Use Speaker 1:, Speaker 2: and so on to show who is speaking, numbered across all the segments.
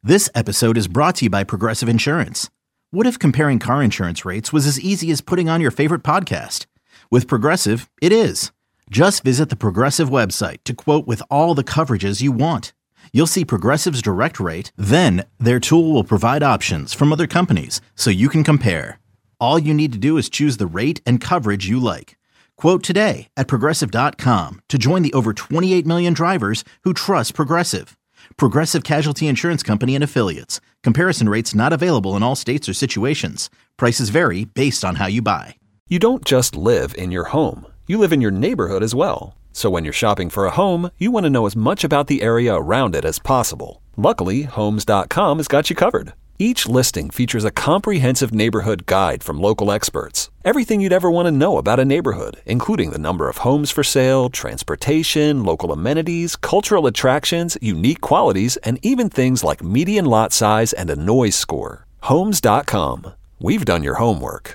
Speaker 1: This episode is brought to you by Progressive Insurance. What if comparing car insurance rates was as easy as putting on your favorite podcast? With Progressive, it is. Just visit the Progressive website to quote with all the coverages you want. You'll see Progressive's direct rate, then their tool will provide options from other companies so you can compare. All you need to do is choose the rate and coverage you like. Quote today at Progressive.com to join the over 28 million drivers who trust Progressive. Progressive Casualty Insurance Company and Affiliates. Comparison rates not available in all states or situations. Prices vary based on how you buy.
Speaker 2: You don't just live in your home. You live in your neighborhood as well. So when you're shopping for a home, you want to know as much about the area around it as possible. Luckily, Homes.com has got you covered. Each listing features a comprehensive neighborhood guide from local experts. Everything you'd ever want to know about a neighborhood, including the number of homes for sale, transportation, local amenities, cultural attractions, unique qualities, and even things like median lot size and a noise score. Homes.com. We've done your homework.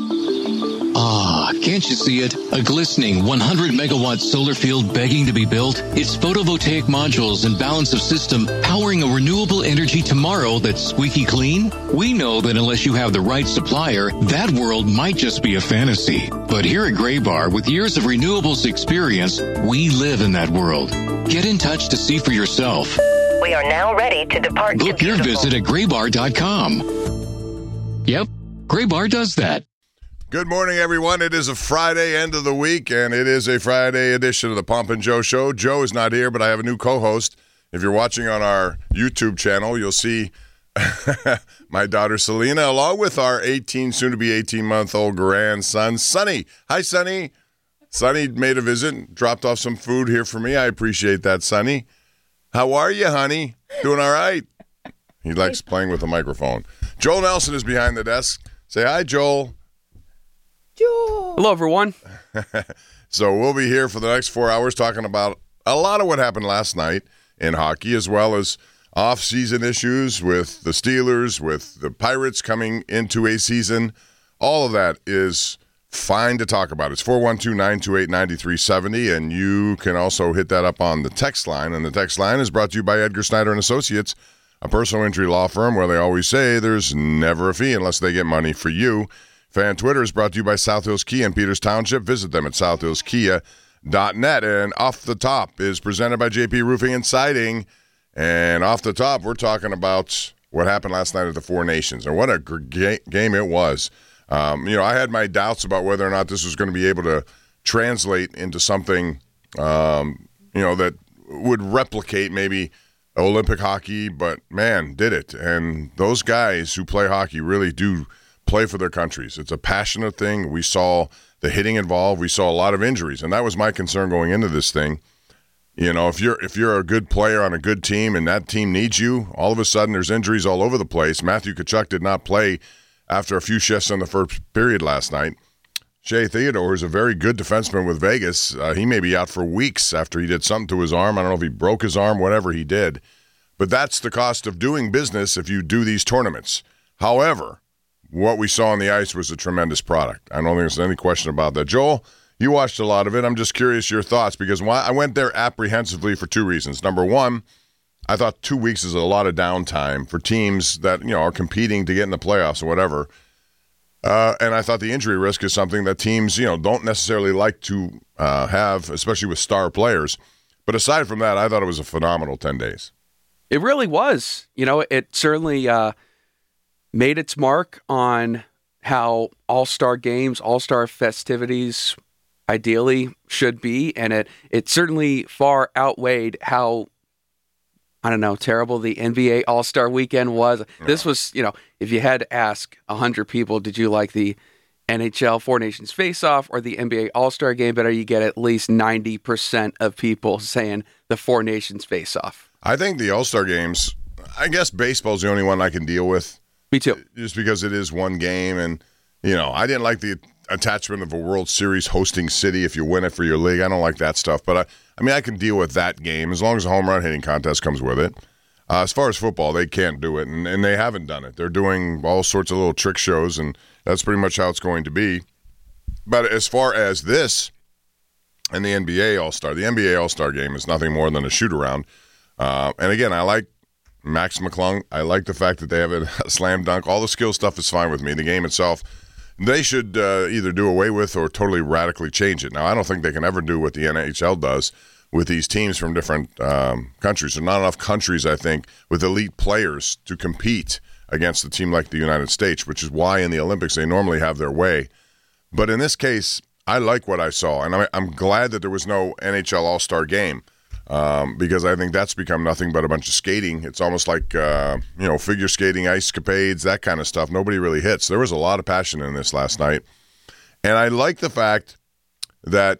Speaker 3: Ah, can't you see it? A glistening 100-megawatt solar field begging to be built? It's photovoltaic modules and balance of system powering a renewable energy tomorrow that's squeaky clean? We know that unless you have the right supplier, that world might just be a fantasy. But here at Graybar, with years of renewables experience, we live in that world. Get in touch to see for yourself.
Speaker 4: We are now ready to depart.
Speaker 3: Book your visit at graybar.com. Yep, Graybar does that.
Speaker 5: Good morning, everyone. It is a Friday, end of the week, and it is a Friday edition of the Pomp and Joe Show. Joe is not here, but I have a new co-host. If you're watching on our YouTube channel, you'll see my daughter Selena, along with our soon-to-be 18-month-old grandson, Sonny. Hi, Sonny. Sonny made a visit, dropped off some food here for me. I appreciate that, Sonny. How are you, honey? Doing all right? He likes playing with the microphone. Joel Nelson is behind the desk. Say hi, Joel.
Speaker 6: Hello, everyone.
Speaker 5: So we'll be here for the next 4 hours talking about a lot of what happened last night in hockey, as well as off-season issues with the Steelers, with the Pirates coming into a season. All of that is fine to talk about. It's 412-928-9370, and you can also hit that up on the text line. And the text line is brought to you by Edgar Snyder and Associates, a personal injury law firm where they always say there's never a fee unless they get money for you. Fan Twitter is brought to you by South Hills Kia in Peters Township. Visit them at southhillskia.net. And Off the Top is presented by JP Roofing and Siding. And off the top, we're talking about what happened last night at the Four Nations. And what a game it was. I had my doubts about whether or not this was going to be able to translate into something, that would replicate maybe Olympic hockey. But, man, did it. And those guys who play hockey really do play for their countries. It's a passionate thing. We saw the hitting involved. We saw a lot of injuries, and that was my concern going into this thing. If you're a good player on a good team and that team needs you, all of a sudden there's injuries all over the place. Matthew Tkachuk did not play after a few shifts in the first period last night. Shea Theodore is a very good defenseman with Vegas. He may be out for weeks after he did something to his arm. I don't know if he broke his arm, whatever he did. But that's the cost of doing business if you do these tournaments. However, what we saw on the ice was a tremendous product. I don't think there's any question about that. Joel, you watched a lot of it. I'm just curious your thoughts, because I went there apprehensively for two reasons. Number one, I thought 2 weeks is a lot of downtime for teams that are competing to get in the playoffs or whatever. And I thought the injury risk is something that teams don't necessarily like to have, especially with star players. But aside from that, I thought it was a phenomenal 10 days.
Speaker 6: It really was. It certainly made its mark on how all-star games, all-star festivities ideally should be, and it certainly far outweighed how, terrible the NBA All-Star Weekend was. Yeah. This was, if you had to ask 100 people, did you like the NHL Four Nations Face-Off or the NBA All-Star Game better, you get at least 90% of people saying the Four Nations Face-Off.
Speaker 5: I think the All-Star Games, I guess baseball's the only one I can deal with.
Speaker 6: Me too.
Speaker 5: Just because it is one game, and, I didn't like the attachment of a World Series hosting city if you win it for your league. I don't like that stuff, but I can deal with that game as long as a home run hitting contest comes with it. As far as football, they can't do it, and they haven't done it. They're doing all sorts of little trick shows, and that's pretty much how it's going to be. But as far as this and the NBA All-Star game is nothing more than a shoot-around. And again, I like Max McClung. I like the fact that they have a slam dunk. All the skill stuff is fine with me. The game itself, they should either do away with or totally radically change it. Now, I don't think they can ever do what the NHL does with these teams from different countries. There are not enough countries, I think, with elite players to compete against a team like the United States, which is why in the Olympics they normally have their way. But in this case, I like what I saw, and I'm glad that there was no NHL All-Star game because I think that's become nothing but a bunch of skating. It's almost like, figure skating, ice capades, that kind of stuff. Nobody really hits. There was a lot of passion in this last night. And I like the fact that,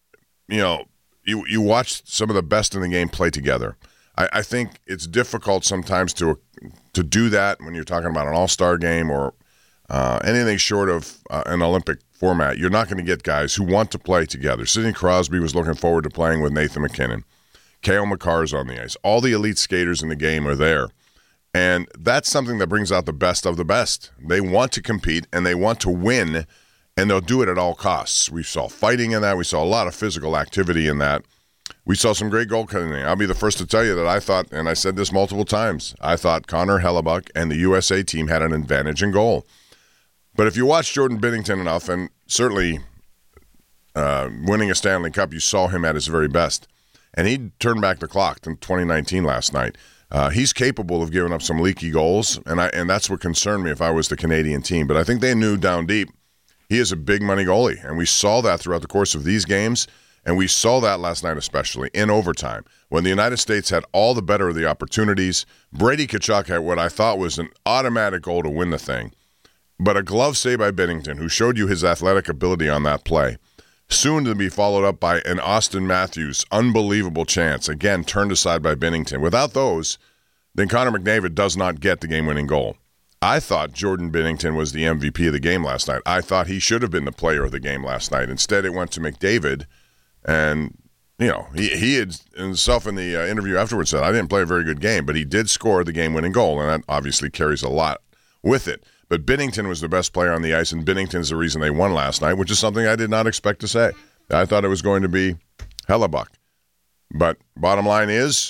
Speaker 5: you watched some of the best in the game play together. I think it's difficult sometimes to do that when you're talking about an all-star game or anything short of an Olympic format. You're not going to get guys who want to play together. Sidney Crosby was looking forward to playing with Nathan McKinnon. Cale Makar's on the ice. All the elite skaters in the game are there. And that's something that brings out the best of the best. They want to compete and they want to win, and they'll do it at all costs. We saw fighting in that. We saw a lot of physical activity in that. We saw some great goaltending. I'll be the first to tell you that I thought, and I said this multiple times, I thought Connor Hellebuck and the USA team had an advantage in goal. But if you watch Jordan Binnington enough, and certainly winning a Stanley Cup, you saw him at his very best. And he turned back the clock in 2019 last night. He's capable of giving up some leaky goals, and that's what concerned me if I was the Canadian team. But I think they knew down deep he is a big money goalie, and we saw that throughout the course of these games. And we saw that last night, especially in overtime, when the United States had all the better of the opportunities. Brady Tkachuk had what I thought was an automatic goal to win the thing. But a glove save by Binnington, who showed you his athletic ability on that play, soon to be followed up by an Austin Matthews unbelievable chance, again turned aside by Binnington. Without those, then Connor McDavid does not get the game-winning goal. I thought Jordan Binnington was the MVP of the game last night. I thought he should have been the player of the game last night. Instead, it went to McDavid. And, he had himself in the interview afterwards said, I didn't play a very good game, but he did score the game-winning goal, and that obviously carries a lot with it. But Binnington was the best player on the ice, and Binnington's the reason they won last night, which is something I did not expect to say. I thought it was going to be Hellebuck. But bottom line is,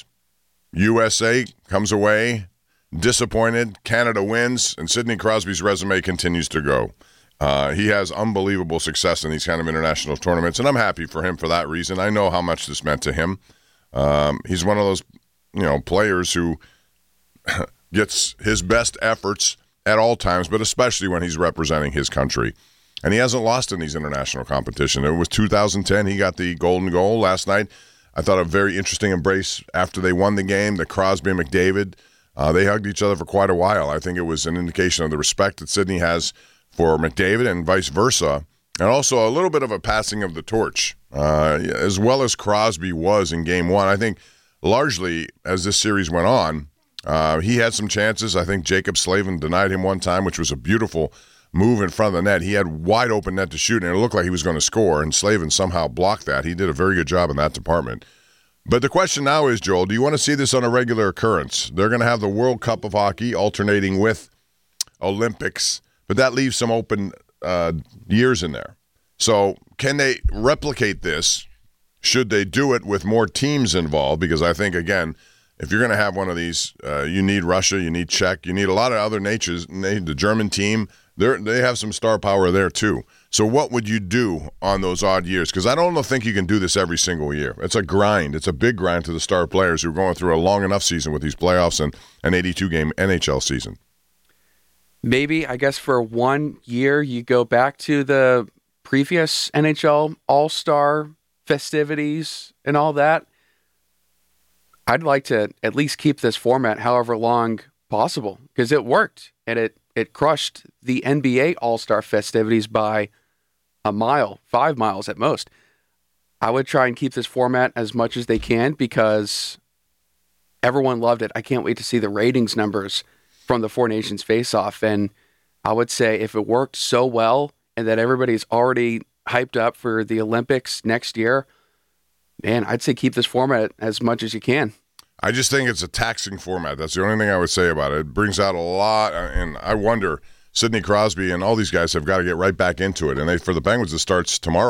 Speaker 5: USA comes away disappointed, Canada wins, and Sidney Crosby's resume continues to go. He has unbelievable success in these kind of international tournaments, and I'm happy for him for that reason. I know how much this meant to him. He's one of those, players who gets his best efforts at all times, but especially when he's representing his country. And he hasn't lost in these international competitions. It was 2010. He got the golden goal last night. I thought a very interesting embrace after they won the game, the Crosby and McDavid. They hugged each other for quite a while. I think it was an indication of the respect that Sidney has for McDavid and vice versa, and also a little bit of a passing of the torch, as well as Crosby was in Game 1. I think largely as this series went on, he had some chances. I think Jacob Slavin denied him one time, which was a beautiful move in front of the net. He had wide open net to shoot, and it looked like he was going to score, and Slavin somehow blocked that. He did a very good job in that department. But the question now is, Joel, do you want to see this on a regular occurrence? They're going to have the World Cup of Hockey alternating with Olympics, but that leaves some open years in there. So can they replicate this? Should they do it with more teams involved? Because I think, again, if you're going to have one of these, you need Russia, you need Czech, you need a lot of other natures. The German team, they have some star power there too. So what would you do on those odd years? Because I don't think you can do this every single year. It's a grind. It's a big grind to the star players who are going through a long enough season with these playoffs and an 82-game NHL season.
Speaker 6: Maybe, I guess, for 1 year, you go back to the previous NHL All-Star festivities and all that. I'd like to at least keep this format however long possible, because it worked, and it crushed the NBA All-Star festivities by a mile, 5 miles at most. I would try and keep this format as much as they can because everyone loved it. I can't wait to see the ratings numbers from the Four Nations face-off. And I would say if it worked so well and that everybody's already hyped up for the Olympics next year, man, I'd say keep this format as much as you can.
Speaker 5: I just think it's a taxing format. That's the only thing I would say about it. It brings out a lot, and I wonder, Sidney Crosby and all these guys have got to get right back into it. And for the Penguins, it starts tomorrow.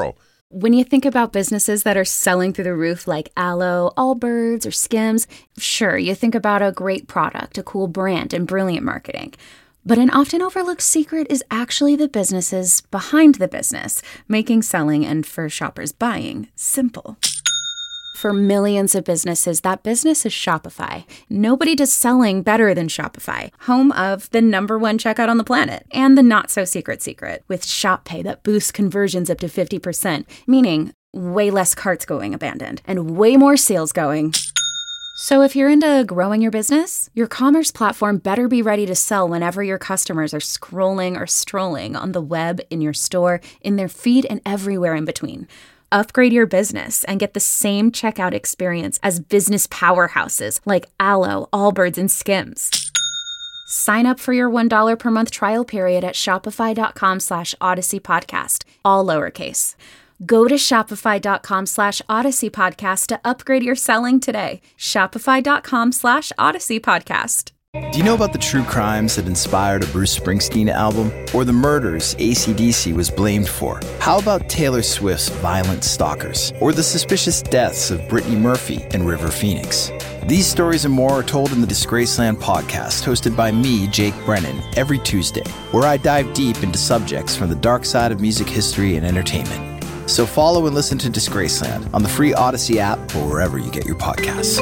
Speaker 7: When you think about businesses that are selling through the roof like Aloe, Allbirds, or Skims, sure, you think about a great product, a cool brand, and brilliant marketing. But an often overlooked secret is actually the businesses behind the business, making selling and for shoppers buying simple. For millions of businesses, that business is Shopify. Nobody does selling better than Shopify, home of the #1 checkout on the planet, and the not-so-secret secret, with Shop Pay that boosts conversions up to 50%, meaning way less carts going abandoned, and way more sales going. So if you're into growing your business, your commerce platform better be ready to sell whenever your customers are scrolling or strolling on the web, in your store, in their feed, and everywhere in between. Upgrade your business and get the same checkout experience as business powerhouses like Aloe, Allbirds, and Skims. Sign up for your $1 per month trial period at shopify.com/Odyssey Podcast, all lowercase. Go to shopify.com/Odyssey Podcast to upgrade your selling today. Shopify.com/Odyssey Podcast.
Speaker 8: Do you know about the true crimes that inspired a Bruce Springsteen album? Or the murders AC/DC was blamed for? How about Taylor Swift's Violent Stalkers? Or the suspicious deaths of Brittany Murphy and River Phoenix? These stories and more are told in the Disgraceland podcast, hosted by me, Jake Brennan, every Tuesday, where I dive deep into subjects from the dark side of music history and entertainment. So follow and listen to Disgraceland on the free Odyssey app or wherever you get your podcasts.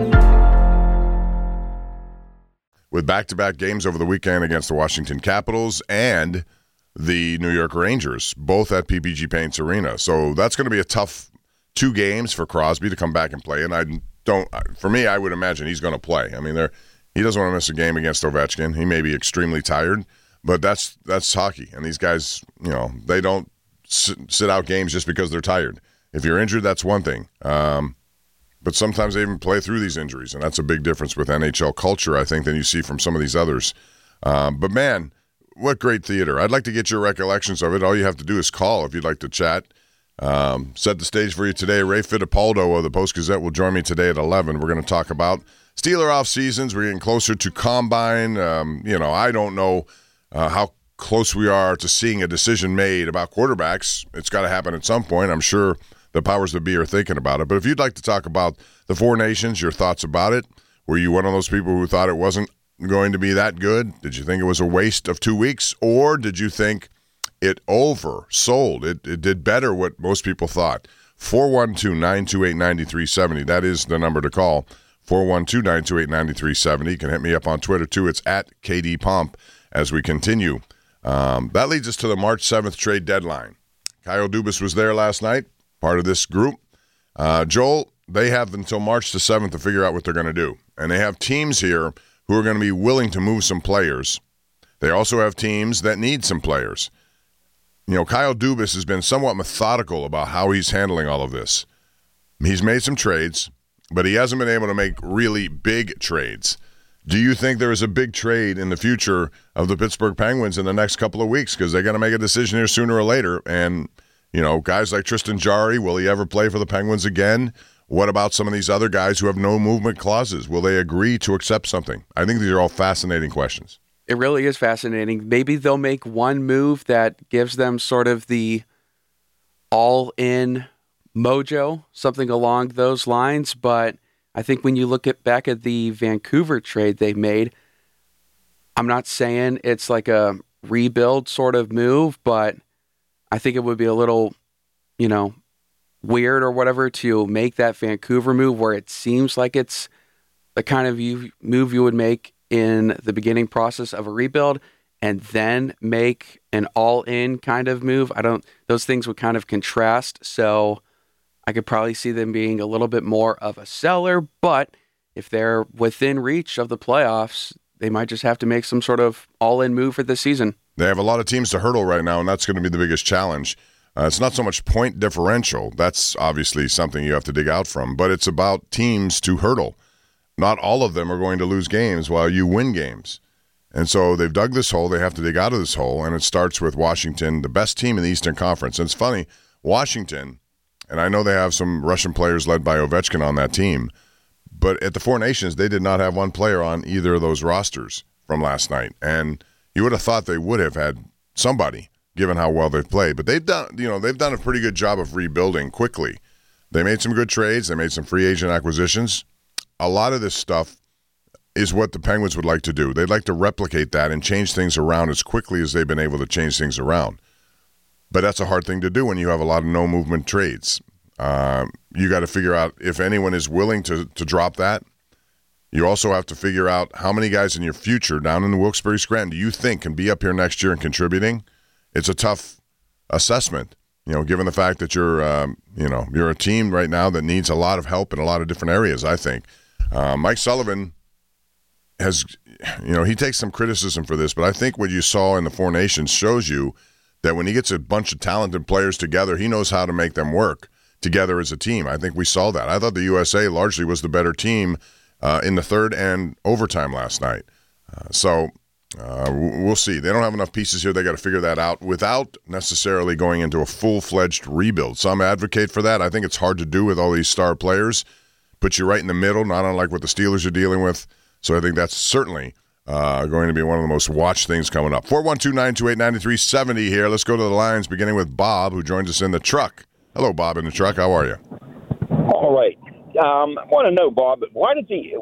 Speaker 5: With back-to-back games over the weekend against the Washington Capitals and the New York Rangers, both at PPG Paints Arena. So that's going to be a tough 2 games for Crosby to come back and play. And I would imagine he's going to play. I mean, he doesn't want to miss a game against Ovechkin. He may be extremely tired, but that's hockey. And these guys, they don't sit out games just because they're tired. If you're injured, that's one thing. But sometimes they even play through these injuries, and that's a big difference with NHL culture, I think, than you see from some of these others. But, man, what great theater. I'd like to get your recollections of it. All you have to do is call if you'd like to chat. Set the stage for you today. Ray Fittipaldo of the Post-Gazette will join me today at 11. We're going to talk about Steeler off-seasons. We're getting closer to Combine. I don't know how close we are to seeing a decision made about quarterbacks. It's got to happen at some point. I'm sure the powers that be are thinking about it. But if you'd like to talk about the Four Nations, your thoughts about it, were you one of those people who thought it wasn't going to be that good? Did you think it was a waste of 2 weeks? Or did you think it oversold? It did better what most people thought. 412-928-9370. That is the number to call. 412-928-9370. You can hit me up on Twitter, too. It's at KD Pomp as we continue. That leads us to the March 7th trade deadline. Kyle Dubas was there last night, part of this group. Joel, they have until March the 7th to figure out what they're going to do. And they have teams here who are going to be willing to move some players. They also have teams that need some players. Kyle Dubas has been somewhat methodical about how he's handling all of this. He's made some trades, but he hasn't been able to make really big trades. Do you think there is a big trade in the future of the Pittsburgh Penguins in the next couple of weeks? Because they're going to make a decision here sooner or later. And guys like Tristan Jarry, will he ever play for the Penguins again? What about some of these other guys who have no movement clauses? Will they agree to accept something? I think these are all fascinating questions.
Speaker 6: It really is fascinating. Maybe they'll make one move that gives them sort of the all-in mojo, something along those lines. But I think when you look back at the Vancouver trade they made, I'm not saying it's like a rebuild sort of move, but I think it would be a little, weird or whatever to make that Vancouver move where it seems like it's the kind of move you would make in the beginning process of a rebuild and then make an all-in kind of move. Those things would kind of contrast. So I could probably see them being a little bit more of a seller, but if they're within reach of the playoffs, they might just have to make some sort of all-in move for this season.
Speaker 5: They have a lot of teams to hurdle right now, and that's going to be the biggest challenge. It's not so much point differential. That's obviously something you have to dig out from, but it's about teams to hurdle. Not all of them are going to lose games while you win games. And so they've dug this hole. They have to dig out of this hole, and it starts with Washington, the best team in the Eastern Conference. And it's funny, Washington, and I know they have some Russian players led by Ovechkin on that team, but at the Four Nations, they did not have one player on either of those rosters from last night. And you would have thought they would have had somebody given how well they've played. But they've done a pretty good job of rebuilding quickly. They made some good trades. They made some free agent acquisitions. A lot of this stuff is what the Penguins would like to do. They'd like to replicate that and change things around as quickly as they've been able to change things around. But that's a hard thing to do when you have a lot of no-movement trades. You got to figure out if anyone is willing to drop that. You also have to figure out how many guys in your future down in the Wilkes-Barre Scranton do you think can be up here next year and contributing. It's a tough assessment, given the fact that you're a team right now that needs a lot of help in a lot of different areas, I think. Mike Sullivan has, he takes some criticism for this, but I think what you saw in the Four Nations shows you that when he gets a bunch of talented players together, he knows how to make them work together as a team. I think we saw that. I thought the USA largely was the better team in the third and overtime last night. We'll see. They don't have enough pieces here. They got to figure that out without necessarily going into a full-fledged rebuild. Some advocate for that. I think it's hard to do with all these star players. Put you right in the middle, not unlike what the Steelers are dealing with. So I think that's certainly going to be one of the most watched things coming up. 412-928-9370 here. Let's go to the lines, beginning with Bob, who joins us in the truck. Hello, Bob in the truck. How are you?
Speaker 9: All right. I want to know, Bob, why do the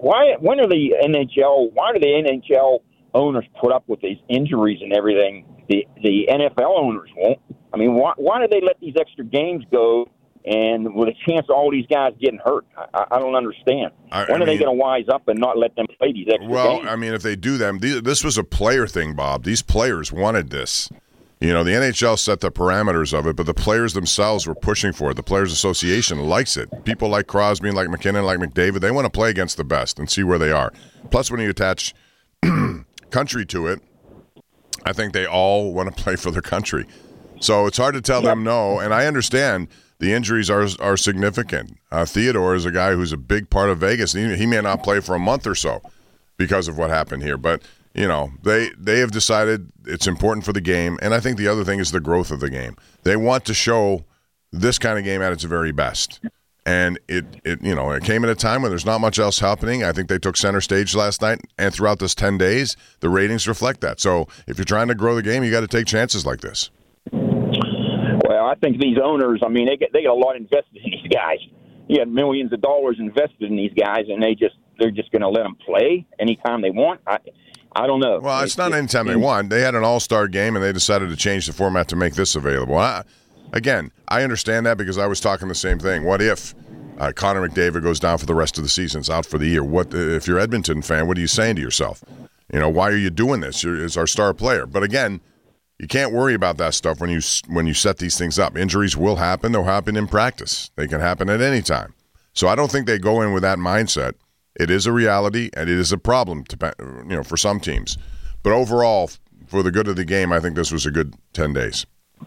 Speaker 9: NHL owners put up with these injuries and everything? The NFL owners won't. I mean, why do they let these extra games go and with a chance of all these guys getting hurt? I don't understand. When are they going to wise up and not let them play these extra games?
Speaker 5: Well, I mean, if they do them, this was a player thing, Bob. These players wanted this. The NHL set the parameters of it, but the players themselves were pushing for it. The Players Association likes it. People like Crosby, like McKinnon, like McDavid, they want to play against the best and see where they are. Plus, when you attach country to it, I think they all want to play for their country. So it's hard to tell them no, and I understand the injuries are significant. Theodore is a guy who's a big part of Vegas, and he may not play for a month or so because of what happened here. But, they have decided it's important for the game, and I think the other thing is the growth of the game. They want to show this kind of game at its very best. And it came at a time when there's not much else happening. I think they took center stage last night, and throughout this 10 days, the ratings reflect that. So if you're trying to grow the game, you got to take chances like this.
Speaker 9: Well, I think these owners, I mean, they get a lot invested in these guys. You have millions of dollars invested in these guys, and they're just going to let them play anytime they want. I don't know.
Speaker 5: Well, it's not anytime they want. They had an all-star game, and they decided to change the format to make this available. I understand that because I was talking the same thing. What if Connor McDavid goes down for the rest of the season, is out for the year? What if you're an Edmonton fan, what are you saying to yourself? Why are you doing this? It's our star player. But again, you can't worry about that stuff when you set these things up. Injuries will happen. They'll happen in practice. They can happen at any time. So I don't think they go in with that mindset. It is a reality, and it is a problem for some teams. But overall, for the good of the game, I think this was a good 10 days.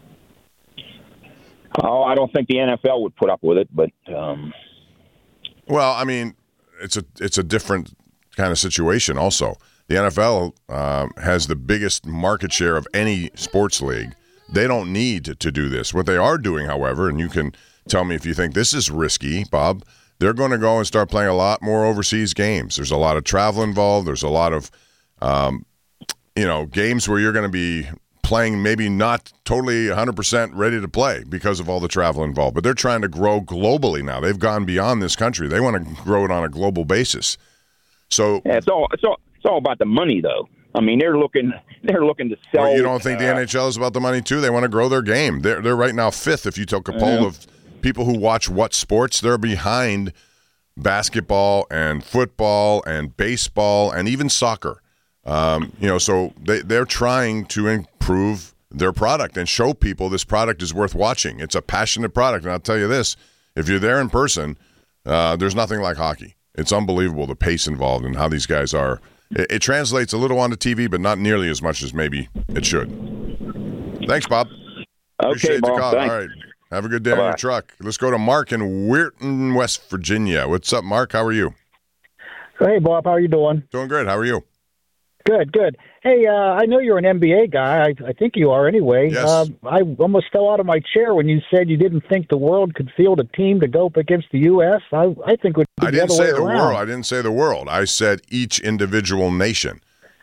Speaker 9: Oh, I don't think the NFL would put up with it, but
Speaker 5: well, I mean, it's a different kind of situation also. The NFL has the biggest market share of any sports league. They don't need to do this. What they are doing, however, and you can tell me if you think this is risky, Bob, they're going to go and start playing a lot more overseas games. There's a lot of travel involved. There's a lot of, games where you're going to be playing maybe not totally 100% ready to play because of all the travel involved. But they're trying to grow globally now. They've gone beyond this country. They want to grow it on a global basis. So
Speaker 9: yeah, it's all about the money, though. I mean, they're looking to sell.
Speaker 5: Well, you don't think the NHL is about the money too? They want to grow their game. They're right now fifth. If you took a poll of people who watch what sports, they're behind basketball and football and baseball and even soccer. So they're trying to improve their product and show people this product is worth watching. It's a passionate product, and I'll tell you this: if you're there in person, there's nothing like hockey. It's unbelievable the pace involved and how these guys are. It translates a little onto TV, but not nearly as much as maybe it should. Thanks, Bob.
Speaker 9: Okay, Bob.
Speaker 5: The call.
Speaker 9: Thanks.
Speaker 5: All right. Have a good day on your truck. Let's go to Mark in Weirton, West Virginia. What's up, Mark? How are you?
Speaker 10: Hey, Bob. How are you doing?
Speaker 5: Doing great. How are you?
Speaker 10: Good. Hey, I know you're an NBA guy. I think you are anyway.
Speaker 5: Yes.
Speaker 10: I almost fell out of my chair when you said you didn't think the world could field a team to go up against the U.S. I think it would be the other way around.
Speaker 5: I didn't say the world. I said each individual nation.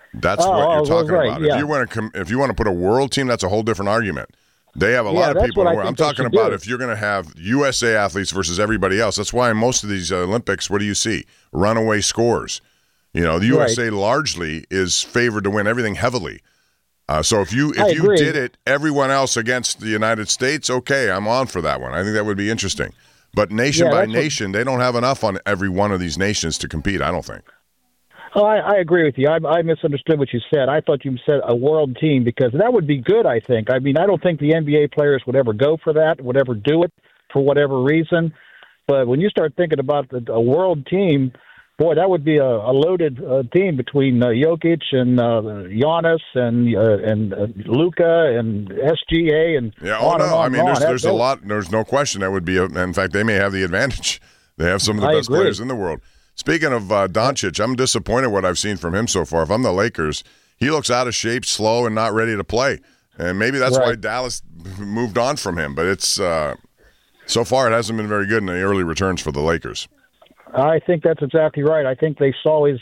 Speaker 5: That's what you're talking
Speaker 10: right,
Speaker 5: about.
Speaker 10: yeah.
Speaker 5: If you want to put a world team, that's a whole different argument. They have a lot of people. I'm talking about if you're going to have USA athletes versus everybody else. That's why in most of these Olympics, what do you see? Runaway scores. You know, the USA largely is favored to win everything heavily. So if you did it, everyone else against the United States, okay, I'm on for that one. I think that would be interesting. But nation by nation, they don't have enough on every one of these nations to compete, I don't think.
Speaker 10: Oh, I agree with you. I misunderstood what you said. I thought you said a world team because that would be good, I think. I mean, I don't think the NBA players would ever go for that, would ever do it for whatever reason. But when you start thinking about a world team, boy, that would be a loaded team between Jokic and Giannis and Luka and SGA and on and on.
Speaker 5: I mean, there's a lot. There's no question that would be. In fact, they may have the advantage. They have some of the best players in the world. Speaking of Doncic, I'm disappointed what I've seen from him so far. If I'm the Lakers, he looks out of shape, slow, and not ready to play. And maybe that's why Dallas moved on from him. But it's so far it hasn't been very good in the early returns for the Lakers.
Speaker 10: I think that's exactly right. I think they saw his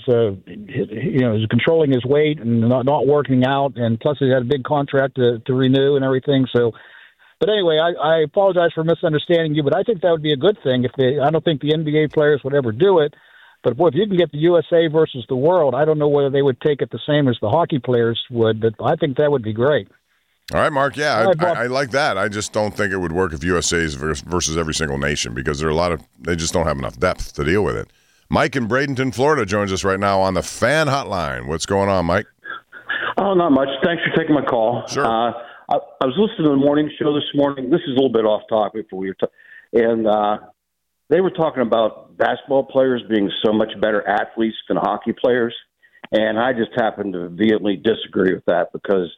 Speaker 10: controlling his weight and not working out, and plus he had a big contract to renew and everything. So, but anyway, I apologize for misunderstanding you, but I think that would be a good thing. I don't think the NBA players would ever do it, but boy, if you can get the USA versus the world, I don't know whether they would take it the same as the hockey players would, but I think that would be great.
Speaker 5: All right, Mark. Yeah, I like that. I just don't think it would work if USA is versus every single nation because there are they just don't have enough depth to deal with it. Mike in Bradenton, Florida joins us right now on the Fan Hotline. What's going on, Mike?
Speaker 11: Oh, not much. Thanks for taking my call.
Speaker 5: Sure.
Speaker 11: I was listening to the morning show this morning. This is a little bit off topic, and they were talking about basketball players being so much better athletes than hockey players, and I just happen to vehemently disagree with that because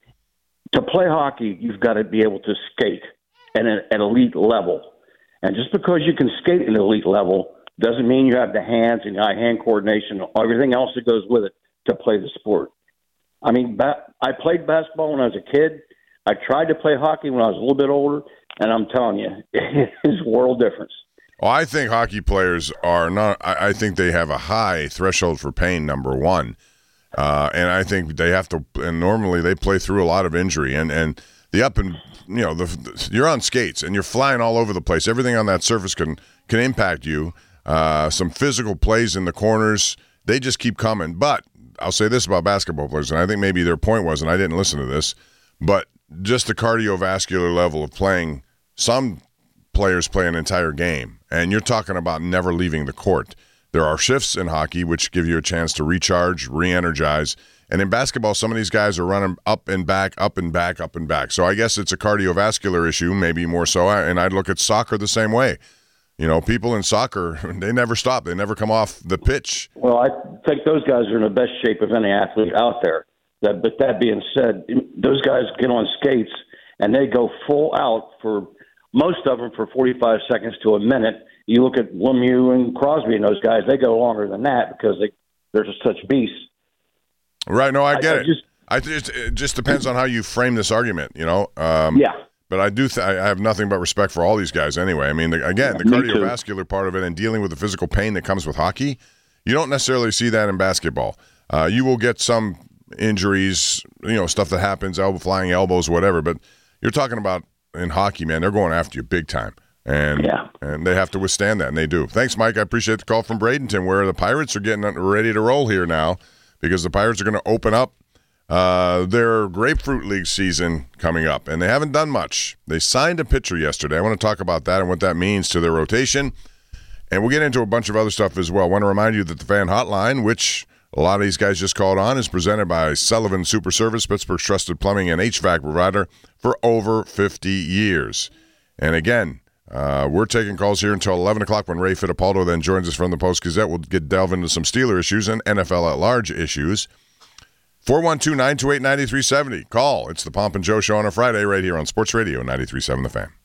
Speaker 11: to play hockey, you've got to be able to skate at an elite level. And just because you can skate at an elite level doesn't mean you have the hands and eye-hand coordination and everything else that goes with it to play the sport. I mean, I played basketball when I was a kid. I tried to play hockey when I was a little bit older, and I'm telling you, it is a world difference.
Speaker 5: Well, I think hockey players are not – I think they have a high threshold for pain, number one. And I think they have to, and normally they play through a lot of injury, and the up and you're on skates and you're flying all over the place. Everything on that surface can impact you. Some physical plays in the corners, they just keep coming. But I'll say this about basketball players, and I think maybe their point was, and I didn't listen to this, but just the cardiovascular level of playing. Some players play an entire game, and you're talking about never leaving the court. There are shifts in hockey which give you a chance to recharge, re-energize. And in basketball, some of these guys are running up and back, up and back, up and back. So I guess it's a cardiovascular issue, maybe more so. And I'd look at soccer the same way. You know, people in soccer, they never stop. They never come off the pitch.
Speaker 11: Well, I think those guys are in the best shape of any athlete out there. But that being said, those guys get on skates, and they go full out for most of them for 45 seconds to a minute. You look at Lemieux and Crosby and those guys, they go longer than that because they're just such beasts.
Speaker 5: Right, no, I get it. It just depends on how you frame this argument, you know?
Speaker 11: Yeah.
Speaker 5: But I do. I have nothing but respect for all these guys anyway. I mean, the cardiovascular part of it and dealing with the physical pain that comes with hockey, you don't necessarily see that in basketball. You will get some injuries, you know, stuff that happens, flying elbows, whatever. But you're talking about in hockey, man, they're going after you big time. And they have to withstand that, and they do. Thanks, Mike. I appreciate the call from Bradenton, where the Pirates are getting ready to roll here now because the Pirates are going to open up their Grapefruit League season coming up, and they haven't done much. They signed a pitcher yesterday. I want to talk about that and what that means to their rotation, and we'll get into a bunch of other stuff as well. I want to remind you that the Fan Hotline, which a lot of these guys just called on, is presented by Sullivan Super Service, Pittsburgh's trusted plumbing and HVAC provider for over 50 years. And again, we're taking calls here until 11 o'clock when Ray Fittipaldo then joins us from the Post-Gazette. We'll delve into some Steeler issues and NFL at-large issues. 412-928-9370. Call. It's the Pomp and Joe Show on a Friday right here on Sports Radio 93.7 The Fan.